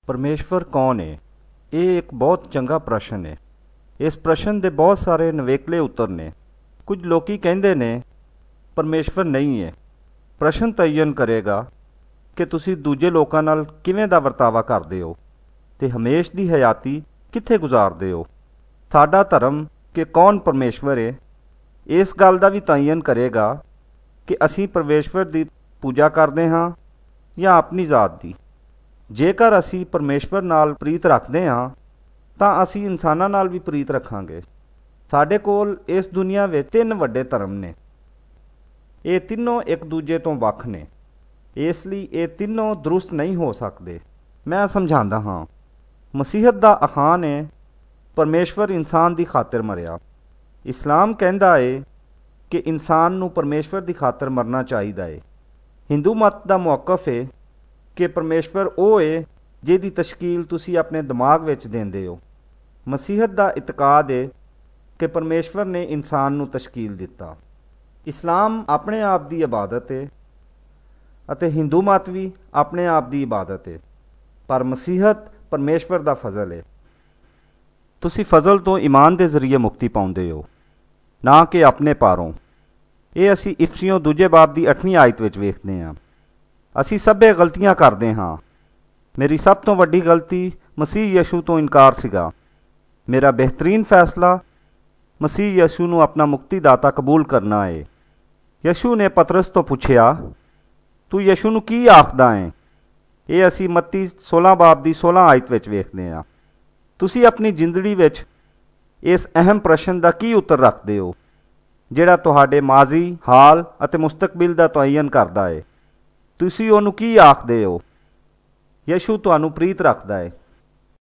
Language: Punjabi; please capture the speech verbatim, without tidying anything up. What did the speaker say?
ਪਰਮੇਸ਼ਵਰ ਕੌਣ ਹੈ? ਇਹ ਇੱਕ ਬਹੁਤ ਚੰਗਾ ਪ੍ਰਸ਼ਨ ਹੈ। ਇਸ ਪ੍ਰਸ਼ਨ ਦੇ ਬਹੁਤ ਸਾਰੇ ਨਵੇਕਲੇ ਉੱਤਰ ਨੇ। ਕੁਝ ਲੋਕੀ ਕਹਿੰਦੇ ਨੇ ਪਰਮੇਸ਼ਵਰ ਨਹੀਂ ਹੈ। ਪ੍ਰਸ਼ਨ ਤਯਨ ਕਰੇਗਾ ਕਿ ਤੁਸੀਂ ਦੂਜੇ ਲੋਕਾਂ ਨਾਲ ਕਿਵੇਂ ਦਾ ਵਰਤਾਵਾ ਕਰਦੇ ਹੋ ਅਤੇ ਹਮੇਸ਼ ਦੀ ਹਯਾਤੀ ਕਿੱਥੇ ਗੁਜ਼ਾਰਦੇ ਹੋ। ਸਾਡਾ ਧਰਮ ਕਿ ਕੌਣ ਪਰਮੇਸ਼ਵਰ ਹੈ ਇਸ ਗੱਲ ਦਾ ਵੀ ਤਯਨ ਕਰੇਗਾ ਕਿ ਅਸੀਂ ਪਰਮੇਸ਼ਵਰ ਦੀ ਪੂਜਾ ਕਰਦੇ ਹਾਂ ਜਾਂ ਆਪਣੀ ਜ਼ਾਤ ਦੀ। ਜੇਕਰ ਅਸੀਂ ਪਰਮੇਸ਼ਵਰ ਨਾਲ ਪ੍ਰੀਤ ਰੱਖਦੇ ਹਾਂ ਤਾਂ ਅਸੀਂ ਇਨਸਾਨਾਂ ਨਾਲ ਵੀ ਪ੍ਰੀਤ ਰੱਖਾਂਗੇ। ਸਾਡੇ ਕੋਲ ਇਸ ਦੁਨੀਆ ਵਿੱਚ ਤਿੰਨ ਵੱਡੇ ਧਰਮ ਨੇ। ਇਹ ਤਿੰਨੋਂ ਇੱਕ ਦੂਜੇ ਤੋਂ ਵੱਖ ਨੇ, ਇਸ ਲਈ ਇਹ ਤਿੰਨੋਂ ਦਰੁਸਤ ਨਹੀਂ ਹੋ ਸਕਦੇ। ਮੈਂ ਸਮਝਾਉਂਦਾ ਹਾਂ। ਮਸੀਹਤ ਦਾ ਅਖਾਣ ਹੈ ਪਰਮੇਸ਼ਵਰ ਇਨਸਾਨ ਦੀ ਖਾਤਰ ਮਰਿਆ। ਇਸਲਾਮ ਕਹਿੰਦਾ ਹੈ ਕਿ ਇਨਸਾਨ ਨੂੰ ਪਰਮੇਸ਼ਵਰ ਦੀ ਖਾਤਰ ਮਰਨਾ ਚਾਹੀਦਾ ਹੈ। ਹਿੰਦੂ ਮਤ ਦਾ ਮੌਕਫ ਹੈ ਕਿ ਪਰਮੇਸ਼ਵਰ ਉਹ ਹੈ ਜਿਹਦੀ ਤਸ਼ਕੀਲ ਤੁਸੀਂ ਆਪਣੇ ਦਿਮਾਗ ਵਿੱਚ ਦਿੰਦੇ ਹੋ। ਮਸੀਹਤ ਦਾ ਇਤਕਾਦ ਹੈ ਕਿ ਪਰਮੇਸ਼ਵਰ ਨੇ ਇਨਸਾਨ ਨੂੰ ਤਸ਼ਕੀਲ ਦਿੱਤਾ। ਇਸਲਾਮ ਆਪਣੇ ਆਪ ਦੀ ਇਬਾਦਤ ਹੈ ਅਤੇ ਹਿੰਦੂ ਮਤ ਵੀ ਆਪਣੇ ਆਪ ਦੀ ਇਬਾਦਤ ਹੈ, ਪਰ ਮਸੀਹਤ ਪਰਮੇਸ਼ਵਰ ਦਾ ਫਜ਼ਲ ਹੈ। ਤੁਸੀਂ ਫਜ਼ਲ ਤੋਂ ਈਮਾਨ ਦੇ ਜ਼ਰੀਏ ਮੁਕਤੀ ਪਾਉਂਦੇ ਹੋ, ਨਾ ਕਿ ਆਪਣੇ ਪਾਰੋਂ। ਇਹ ਅਸੀਂ ਇਫਸੀਓਂ ਦੂਜੇ ਬਾਬ ਦੀ ਅੱਠਵੀਂ ਆਇਤ ਵਿੱਚ ਵੇਖਦੇ ਹਾਂ। ਅਸੀਂ ਸਭੇ ਗਲਤੀਆਂ ਕਰਦੇ ਹਾਂ। ਮੇਰੀ ਸਭ ਤੋਂ ਵੱਡੀ ਗਲਤੀ ਮਸੀਹ ਯਸ਼ੂ ਤੋਂ ਇਨਕਾਰ ਸੀਗਾ। ਮੇਰਾ ਬਿਹਤਰੀਨ ਫੈਸਲਾ ਮਸੀਹ ਯਸ਼ੂ ਨੂੰ ਆਪਣਾ ਮੁਕਤੀ ਦਾਤਾ ਕਬੂਲ ਕਰਨਾ ਹੈ। ਯਸ਼ੂ ਨੇ ਪਤਰਸ ਤੋਂ ਪੁੱਛਿਆ, ਤੂੰ ਯਸ਼ੂ ਨੂੰ ਕੀ ਆਖਦਾ ਹੈ? ਇਹ ਅਸੀਂ ਮੱਤੀ ਸੋਲਾਂ ਬਾਬ ਦੀ ਸੋਲਾਂ ਆਇਤ ਵਿੱਚ ਵੇਖਦੇ ਹਾਂ। ਤੁਸੀਂ ਆਪਣੀ ਜ਼ਿੰਦਗੀ ਵਿੱਚ ਇਸ ਅਹਿਮ ਪ੍ਰਸ਼ਨ ਦਾ ਕੀ ਉੱਤਰ ਰੱਖਦੇ ਹੋ ਜਿਹੜਾ ਤੁਹਾਡੇ ਮਾਜ਼ੀ, ਹਾਲ ਅਤੇ ਮੁਸਤਕਬਲ ਦਾ ਤਯਨ ਕਰਦਾ ਹੈ? ਤੁਸੀਂ ਉਹਨੂੰ ਕੀ ਆਖਦੇ ਹੋ? ਯਸ਼ੂ ਤੁਹਾਨੂੰ ਪ੍ਰੀਤ ਰੱਖਦਾ ਹੈ।